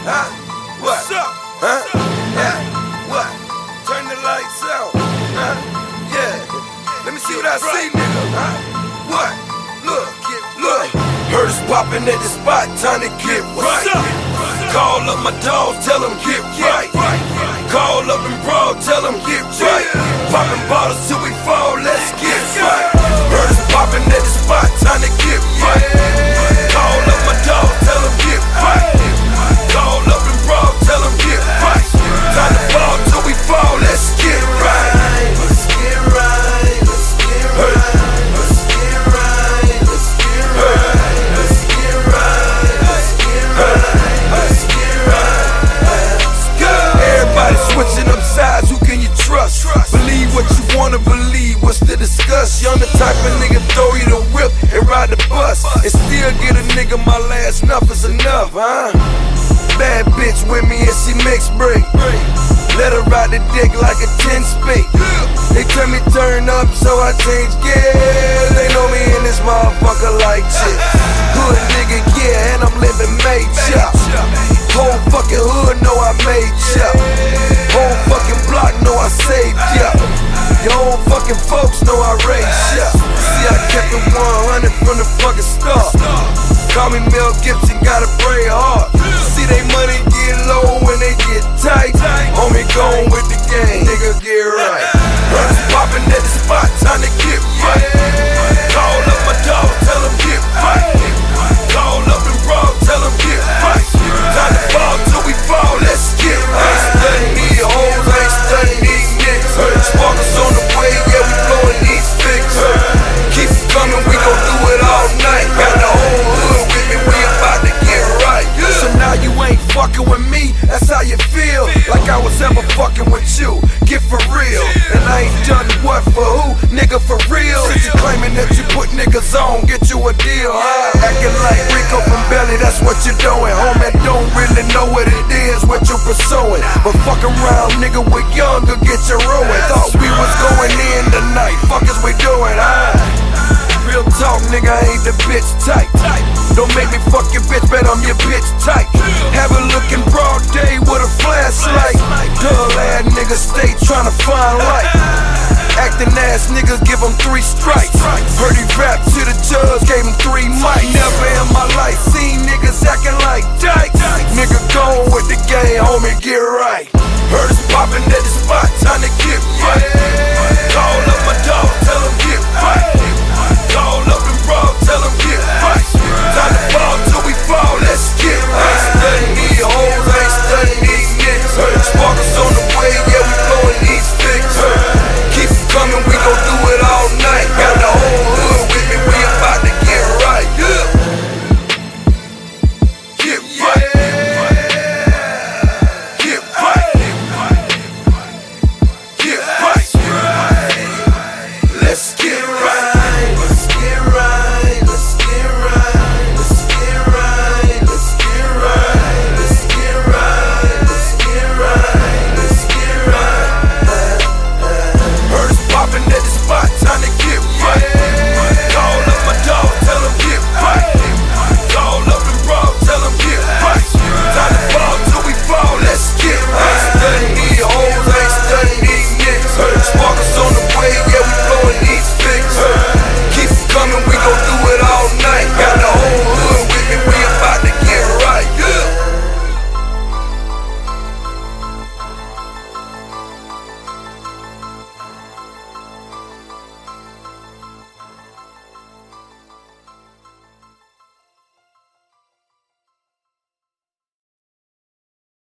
Huh? What? What's up? Huh? Yeah. What? Turn the lights out. Huh? Yeah. Let me see what I see, nigga. Huh? What? Look. Heard us popping at the spot, time to get right. Call up my dogs, tell them get right. Call up and bro, tell them get right. Popping bottles till we fall, let's get right. Heard us popping at the spot, time to get right. Call up my dogs, tell them get right. Call up and bro, tell them get right. Time to ball till we fall, let's get right. Let's get right, let's get right. Let's get right, let's get right. Let's get right, let's get right. Let's get right. Everybody switching up sides, who can you trust? Believe what you wanna believe, what's to discuss? Y'all the type of nigga throw you the whip and ride the bus, and still get a nigga my last enough is enough, huh? Bad bitch with me and she mix break. Let her ride the dick like a 10-speed. They tell me turn up, so I change gears. They know me in this motherfucker like shit. Hood nigga, yeah, and I'm living major. Whole fucking hood know I made ya. Whole fucking block know I saved ya. Your own fucking folks know I raised ya. See, I kept it 100 from the fucking start. Call me Mel Gibson, gotta pray hard. See, they money get low when they get tight. Homie, going with the game, nigga, get right. Runs popping at the spot, time to get right. Call up my dog, tell him get right. Call up and bro, tell him get right. Time to fall till we fall, let's get right. I ain't studying these hoes, I ain't studying these niggas. Sparkles on the way, yeah, we blowing these figures. Keep it coming, we gon' do it all night. Got the whole hood with me, we about to get right. So now you ain't fucking with me, that's how you feel. Like I was ever fucking with you, get for real. And I ain't done what for who, nigga, for real. Since you claiming that you put niggas on, get you a deal, huh? Acting like Rico from Belly, that's what you're doing. Homie, don't really know what it is, what you pursuing. But fuck around, nigga, with younger, get your ruin. Thought we was going in tonight, fuck is we doing, huh? Real talk, nigga, I ain't the bitch type. Don't make me fuck your bitch, bet I'm your bitch type. Have a look in broad day with a flashlight. Dull ass niggas stay tryna find light. Acting ass niggas give them 3 strikes. Heard he rap to the judge, gave him 3 mics. Never in my life seen niggas acting like dykes. Nigga going with the game, homie, get right. Heard us popping at the spot, time to get right.